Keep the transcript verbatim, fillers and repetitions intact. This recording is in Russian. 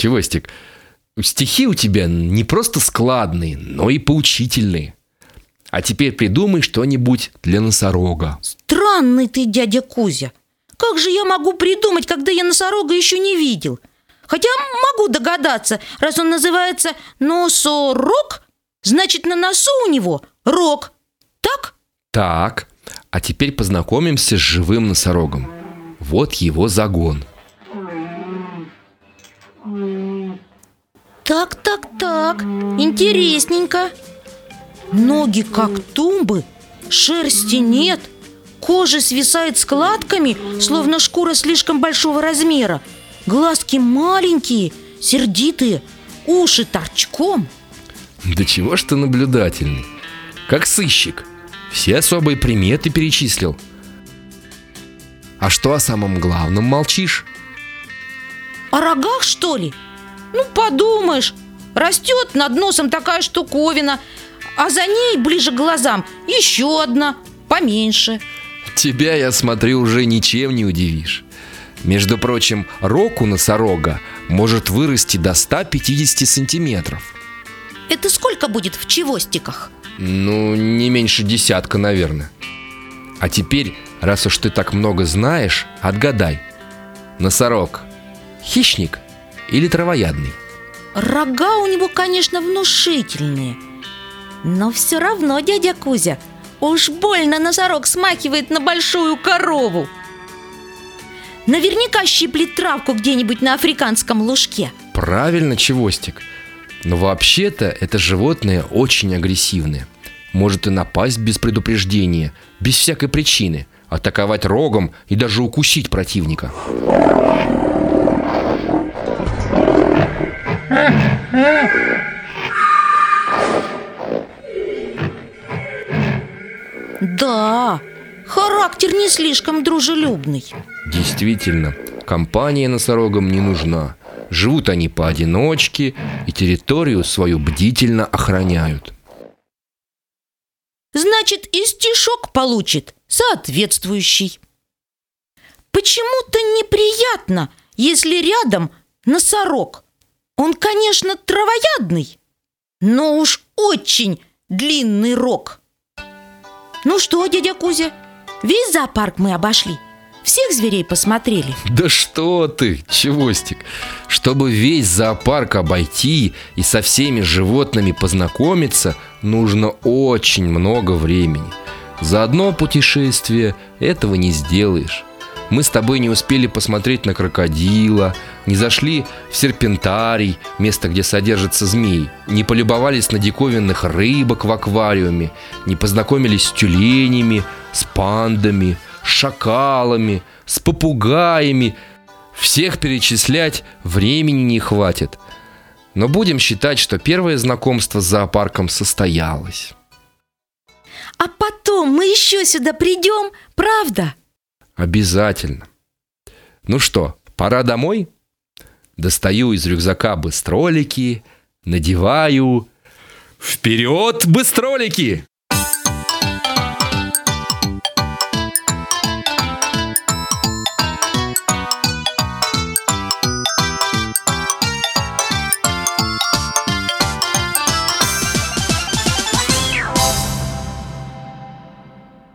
Чевостик, стихи у тебя не просто складные, но и поучительные. А теперь придумай что-нибудь для носорога. Странный ты, дядя Кузя. Как же я могу придумать, когда я носорога еще не видел? Хотя могу догадаться, раз он называется носорог, значит, на носу у него рог. Так? Так, а теперь познакомимся с живым носорогом. Вот его загон. Так, так, так, интересненько. Ноги как тумбы, шерсти нет, кожа свисает складками, словно шкура слишком большого размера. Глазки маленькие, сердитые, уши торчком. Да чего ж ты наблюдательный, как сыщик. Все особые приметы перечислил. А что о самом главном молчишь? О рогах, что ли? Ну, подумаешь, растет над носом такая штуковина, а за ней, ближе к глазам, еще одна, поменьше. Тебя, я смотрю, уже ничем не удивишь. Между прочим, рог у носорога может вырасти до ста пятидесяти сантиметров. Это сколько будет в чевостиках? Ну, не меньше десятка, наверное. А теперь, раз уж ты так много знаешь, отгадай. Носорог — хищник или травоядный? Рога у него, конечно, внушительные. Но все равно, дядя Кузя, уж больно носорог смахивает на большую корову. Наверняка щиплет травку где-нибудь на африканском лужке. Правильно, Чевостик. Но вообще-то это животное очень агрессивное. Может и напасть без предупреждения, без всякой причины, атаковать рогом и даже укусить противника. Да, характер не слишком дружелюбный. Действительно, компания носорогам не нужна. Живут они поодиночке и территорию свою бдительно охраняют. Значит, и стишок получит соответствующий. Почему-то неприятно, если рядом носорог. Он, конечно, травоядный, но уж очень длинный рог. Ну что, дядя Кузя, весь зоопарк мы обошли? Всех зверей посмотрели? Да что ты, Чевостик. Чтобы весь зоопарк обойти и со всеми животными познакомиться, нужно очень много времени. За одно путешествие этого не сделаешь. Мы с тобой не успели посмотреть на крокодила, не зашли в серпентарий, место, где содержатся змеи, не полюбовались на диковинных рыбок в аквариуме, не познакомились с тюленями, с пандами, с шакалами, с попугаями. Всех перечислять времени не хватит. Но будем считать, что первое знакомство с зоопарком состоялось. А потом мы еще сюда придем, правда? Обязательно. Ну что, пора домой? Достаю из рюкзака быстролики, надеваю. Вперед, быстролики!